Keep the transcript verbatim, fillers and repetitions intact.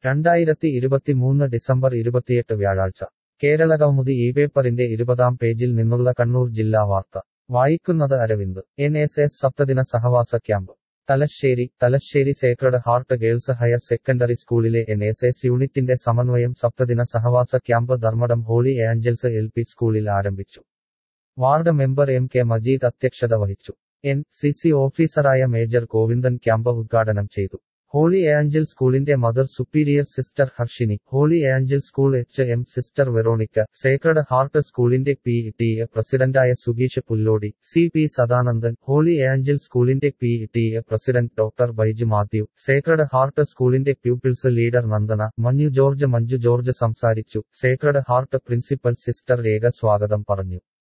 രണ്ടായിരത്തി ഇരുപത്തിമൂന്ന് ഡിസംബർ ഇരുപത്തിയെട്ട് വ്യാഴാഴ്ച കേരളകൗമുദി ഈ പേപ്പറിന്റെ ഇരുപതാം പേജിൽ നിന്നുള്ള കണ്ണൂർ ജില്ലാ വാർത്ത വായിക്കുന്നത് അരവിന്ദ്. എൻ എസ് എസ് സപ്തദിന സഹവാസ camp Thalassery. Thalassery sacred heart girls higher secondary സ്കൂളിലെ എൻ എസ് എസ് യൂണിറ്റിന്റെ സമന്വയം സപ്തദിന സഹവാസ camp Dharmadam holy angels L P സ്കൂളിൽ ആരംഭിച്ചു. Ward member M K Majeed അധ്യക്ഷത വഹിച്ചു. എൻ സി സി ഓഫീസറായ മേജർ ഗോവിന്ദൻ ക്യാമ്പ് ഉദ്ഘാടനം ചെയ്തു. ഹോളി ഏഞ്ചൽ സ്കൂളിന്റെ mother superior sister Harshini, holy angel school H M sister Veronica, sacred heart സ്കൂളിന്റെ പി ടി എ പ്രസിഡന്റായ സുഗീഷ് Pullody, C P Sadanandan, holy angel സ്കൂളിന്റെ P T A president doctor Baiju Mathew, sacred heart സ്കൂളിന്റെ pupils leader Nandana, Manju George Manju George സംസാരിച്ചു. Sacred heart principal sister Rekha സ്വാഗതം പറഞ്ഞു.